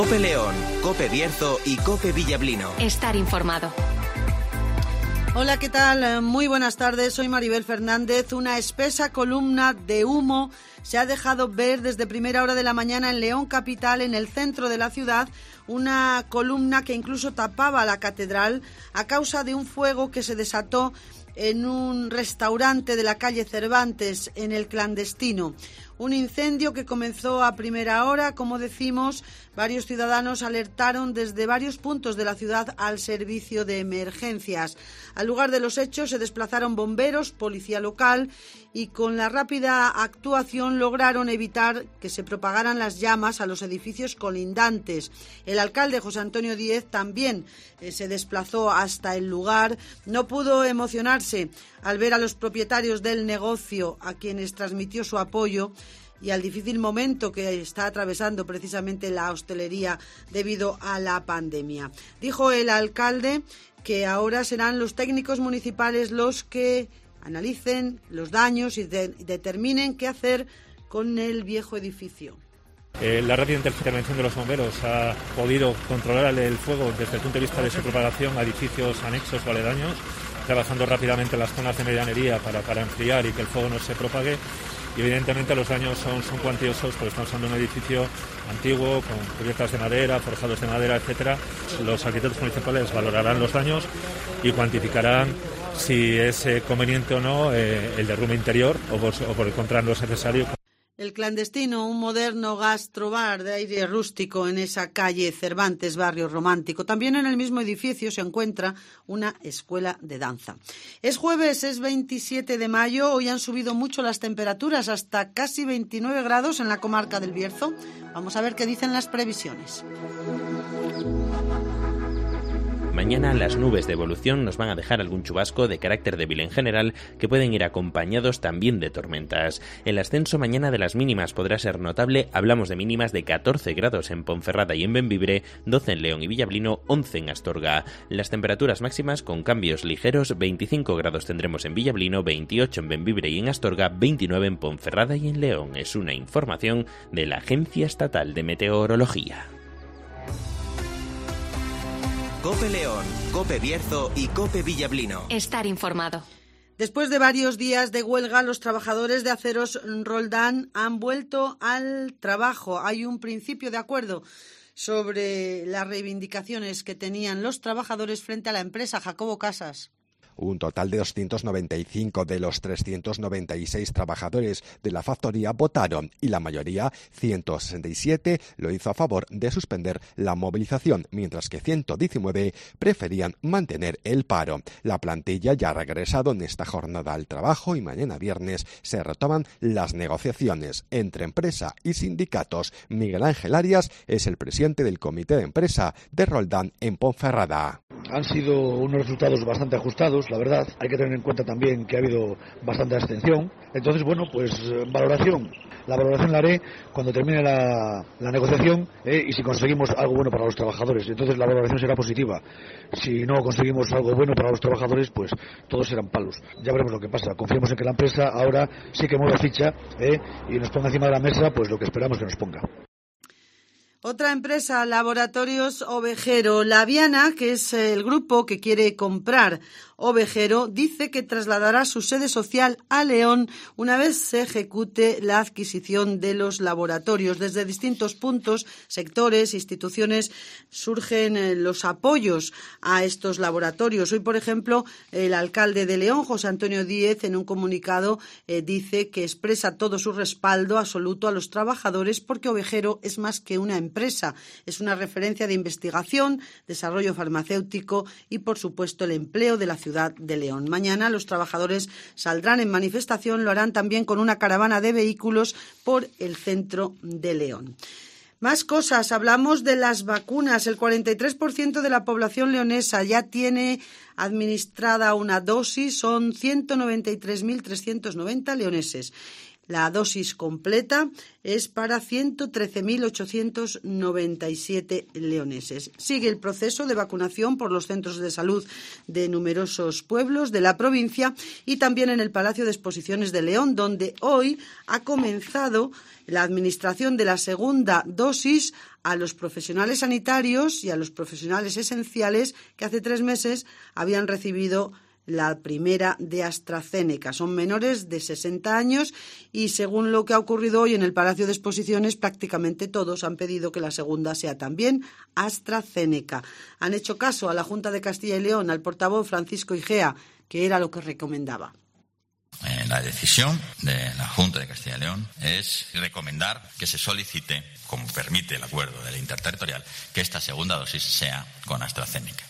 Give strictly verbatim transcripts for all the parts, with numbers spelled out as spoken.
COPE León, COPE Bierzo y COPE Villablino. Estar informado. Hola, ¿qué tal? Muy buenas tardes, soy Maribel Fernández. Una espesa columna de humo se ha dejado ver desde primera hora de la mañana en León capital, en el centro de la ciudad, una columna que incluso tapaba la catedral a causa de un fuego que se desató en un restaurante de la calle Cervantes, en el Clandestino. Un incendio que comenzó a primera hora, como decimos, varios ciudadanos alertaron desde varios puntos de la ciudad al servicio de emergencias. Al lugar de los hechos se desplazaron bomberos, policía local y con la rápida actuación lograron evitar que se propagaran las llamas a los edificios colindantes. El alcalde José Antonio Díez también eh, se desplazó hasta el lugar. No pudo emocionarse al ver a los propietarios del negocio, a quienes transmitió su apoyo, y al difícil momento que está atravesando precisamente la hostelería debido a la pandemia. Dijo el alcalde que ahora serán los técnicos municipales los que analicen los daños y de- determinen qué hacer con el viejo edificio. Eh, la rápida intervención de los bomberos ha podido controlar el fuego desde el punto de vista de su propagación a edificios anexos o aledaños, trabajando rápidamente en las zonas de medianería para, para enfriar y que el fuego no se propague. Y evidentemente los daños son, son cuantiosos, porque estamos hablando de un edificio antiguo, con cubiertas de madera, forjados de madera, etcétera. Los arquitectos municipales valorarán los daños y cuantificarán si es eh, conveniente o no eh, el derrumbe interior o por, o por el contrario no es necesario. El Clandestino, un moderno gastrobar de aire rústico en esa calle Cervantes, barrio romántico. También en el mismo edificio se encuentra una escuela de danza. Es jueves, es veintisiete de mayo. Hoy han subido mucho las temperaturas, hasta casi veintinueve grados en la comarca del Bierzo. Vamos a ver qué dicen las previsiones. Mañana las nubes de evolución nos van a dejar algún chubasco de carácter débil en general, que pueden ir acompañados también de tormentas. El ascenso mañana de las mínimas podrá ser notable. Hablamos de mínimas de catorce grados en Ponferrada y en Bembibre, doce en León y Villablino, once en Astorga. Las temperaturas máximas con cambios ligeros: veinticinco grados tendremos en Villablino, veintiocho en Bembibre y en Astorga, veintinueve en Ponferrada y en León. Es una información de la Agencia Estatal de Meteorología. COPE León, COPE Bierzo y COPE Villablino. Estar informado. Después de varios días de huelga, los trabajadores de Aceros Roldán han vuelto al trabajo. Hay un principio de acuerdo sobre las reivindicaciones que tenían los trabajadores frente a la empresa. Jacobo Casas. Un total de doscientos noventa y cinco de los trescientos noventa y seis trabajadores de la factoría votaron y la mayoría, ciento sesenta y siete, lo hizo a favor de suspender la movilización, mientras que ciento diecinueve preferían mantener el paro. La plantilla ya ha regresado en esta jornada al trabajo y mañana viernes se retoman las negociaciones entre empresa y sindicatos. Miguel Ángel Arias es el presidente del comité de empresa de Roldán en Ponferrada. Han sido unos resultados bastante ajustados, la verdad. Hay que tener en cuenta también que ha habido bastante abstención. Entonces, bueno, pues valoración. La valoración la haré cuando termine la, la negociación eh, y si conseguimos algo bueno para los trabajadores. Entonces la valoración será positiva. Si no conseguimos algo bueno para los trabajadores, pues todos serán palos. Ya veremos lo que pasa. Confiemos en que la empresa ahora sí que mueva ficha eh, y nos ponga encima de la mesa pues lo que esperamos que nos ponga. Otra empresa, Laboratorios Ovejero. La Viana, que es el grupo que quiere comprar Ovejero, dice que trasladará su sede social a León una vez se ejecute la adquisición de los laboratorios. Desde distintos puntos, sectores, instituciones, surgen los apoyos a estos laboratorios. Hoy, por ejemplo, el alcalde de León, José Antonio Díez, en un comunicado eh, dice que expresa todo su respaldo absoluto a los trabajadores porque Ovejero es más que una empresa. Es una referencia de investigación, desarrollo farmacéutico y, por supuesto, el empleo de la ciudad de León. Mañana los trabajadores saldrán en manifestación, lo harán también con una caravana de vehículos por el centro de León. Más cosas, hablamos de las vacunas. El cuarenta y tres por ciento de la población leonesa ya tiene administrada una dosis, son ciento noventa y tres mil trescientos noventa leoneses. La dosis completa es para ciento trece mil ochocientos noventa y siete leoneses. Sigue el proceso de vacunación por los centros de salud de numerosos pueblos de la provincia y también en el Palacio de Exposiciones de León, donde hoy ha comenzado la administración de la segunda dosis a los profesionales sanitarios y a los profesionales esenciales que hace tres meses habían recibido la primera de AstraZeneca. Son menores de sesenta años y, según lo que ha ocurrido hoy en el Palacio de Exposiciones, prácticamente todos han pedido que la segunda sea también AstraZeneca. Han hecho caso a la Junta de Castilla y León, al portavoz Francisco Igea, que era lo que recomendaba. Eh, la decisión de la Junta de Castilla y León es recomendar que se solicite, como permite el acuerdo de la interterritorial, que esta segunda dosis sea con AstraZeneca.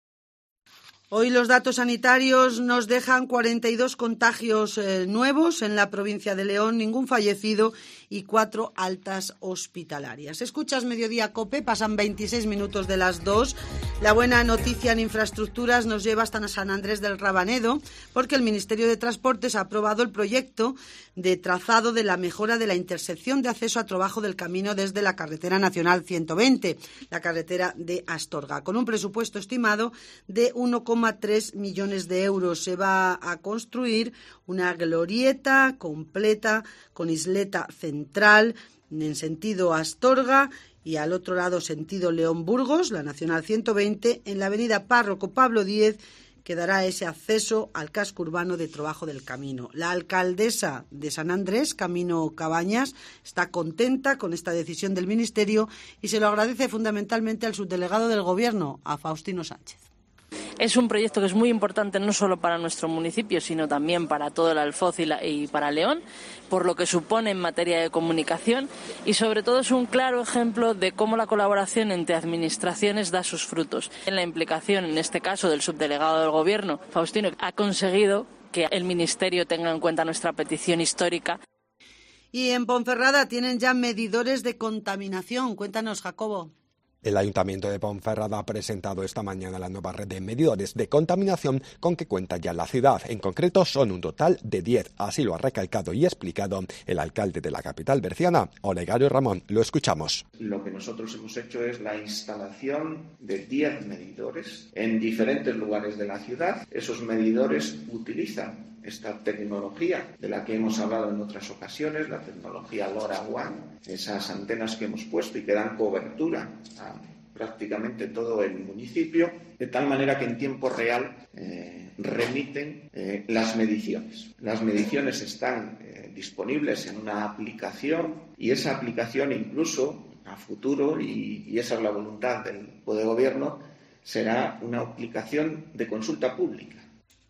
Hoy los datos sanitarios nos dejan cuarenta y dos contagios eh, nuevos en la provincia de León, ningún fallecido y cuatro altas hospitalarias. Escuchas Mediodía COPE, pasan veintiséis minutos de las dos. La buena noticia en infraestructuras nos lleva hasta San Andrés del Rabanedo, porque el Ministerio de Transportes ha aprobado el proyecto de trazado de la mejora de la intersección de acceso a Trabajo del Camino desde la carretera nacional ciento veinte, la carretera de Astorga, con un presupuesto estimado de uno coma tres millones de euros. Se va a construir una glorieta completa con isleta central en sentido Astorga y al otro lado sentido León-Burgos, la nacional ciento veinte, en la avenida Párroco Pablo Díez, que dará ese acceso al casco urbano de Trabajo del Camino. La alcaldesa de San Andrés, Camino Cabañas, está contenta con esta decisión del Ministerio y se lo agradece fundamentalmente al subdelegado del Gobierno, a Faustino Sánchez. Es un proyecto que es muy importante no solo para nuestro municipio, sino también para todo el Alfoz y, la, y para León, por lo que supone en materia de comunicación y sobre todo es un claro ejemplo de cómo la colaboración entre administraciones da sus frutos. En la implicación, en este caso, del subdelegado del Gobierno, Faustino, ha conseguido que el Ministerio tenga en cuenta nuestra petición histórica. Y en Ponferrada tienen ya medidores de contaminación. Cuéntanos, Jacobo. El Ayuntamiento de Ponferrada ha presentado esta mañana la nueva red de medidores de contaminación con que cuenta ya la ciudad. En concreto son un total de diez. Así lo ha recalcado y explicado el alcalde de la capital berciana, Olegario Ramón. Lo escuchamos. Lo que nosotros hemos hecho es la instalación de diez medidores en diferentes lugares de la ciudad. Esos medidores utilizan esta tecnología de la que hemos hablado en otras ocasiones, la tecnología LoRaWAN, esas antenas que hemos puesto y que dan cobertura a prácticamente todo el municipio, de tal manera que en tiempo real eh, remiten eh, las mediciones. Las mediciones están eh, disponibles en una aplicación y esa aplicación incluso a futuro, y, y esa es la voluntad del Poder de Gobierno, será una aplicación de consulta pública.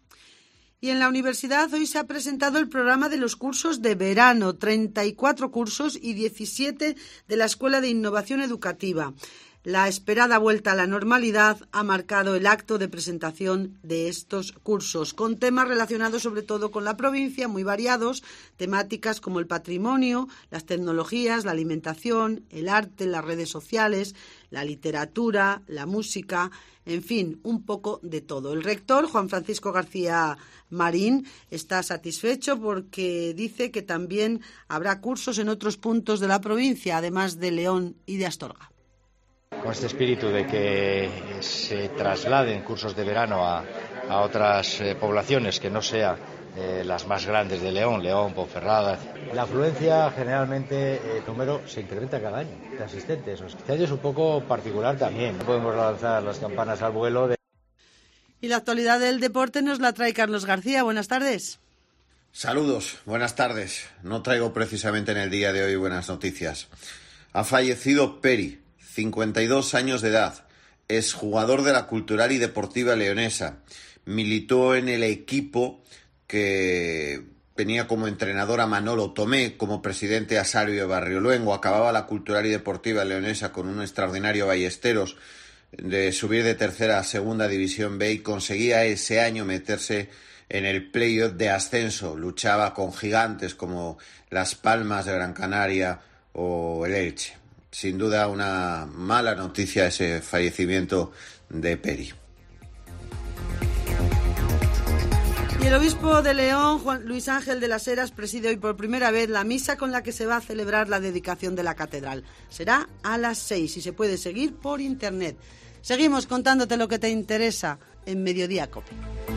Y en la universidad hoy se ha presentado el programa de los cursos de verano, treinta y cuatro cursos y diecisiete de la Escuela de Innovación Educativa. La esperada vuelta a la normalidad ha marcado el acto de presentación de estos cursos, con temas relacionados sobre todo con la provincia, muy variados, temáticas como el patrimonio, las tecnologías, la alimentación, el arte, las redes sociales, la literatura, la música, en fin, un poco de todo. El rector, Juan Francisco García Marín, está satisfecho porque dice que también habrá cursos en otros puntos de la provincia, además de León y de Astorga. Con este espíritu de que se trasladen cursos de verano a, a otras eh, poblaciones que no sean eh, las más grandes de León, León, Ponferrada. La afluencia generalmente, el número se incrementa cada año de asistentes. Este año es un poco particular también. No podemos lanzar las campanas al vuelo. De... Y la actualidad del deporte nos la trae Carlos García. Buenas tardes. Saludos, buenas tardes. No traigo precisamente en el día de hoy buenas noticias. Ha fallecido Peri, cincuenta y dos años de edad, es jugador de la Cultural y Deportiva Leonesa. Militó en el equipo que tenía como entrenador a Manolo Tomé, como presidente a Salvio Barrioluengo. Acababa la Cultural y Deportiva Leonesa con un extraordinario Ballesteros de subir de tercera a segunda división B y conseguía ese año meterse en el playoff de ascenso. Luchaba con gigantes como Las Palmas de Gran Canaria o el Elche. Sin duda una mala noticia ese fallecimiento de Peri. Y Y el obispo de León, Juan Luis Ángel de las Heras, preside hoy por primera vez la misa con la que se va a celebrar la dedicación de la catedral. Será a las seis y se puede seguir por internet. Seguimos contándote lo que te interesa en Mediodía COPE.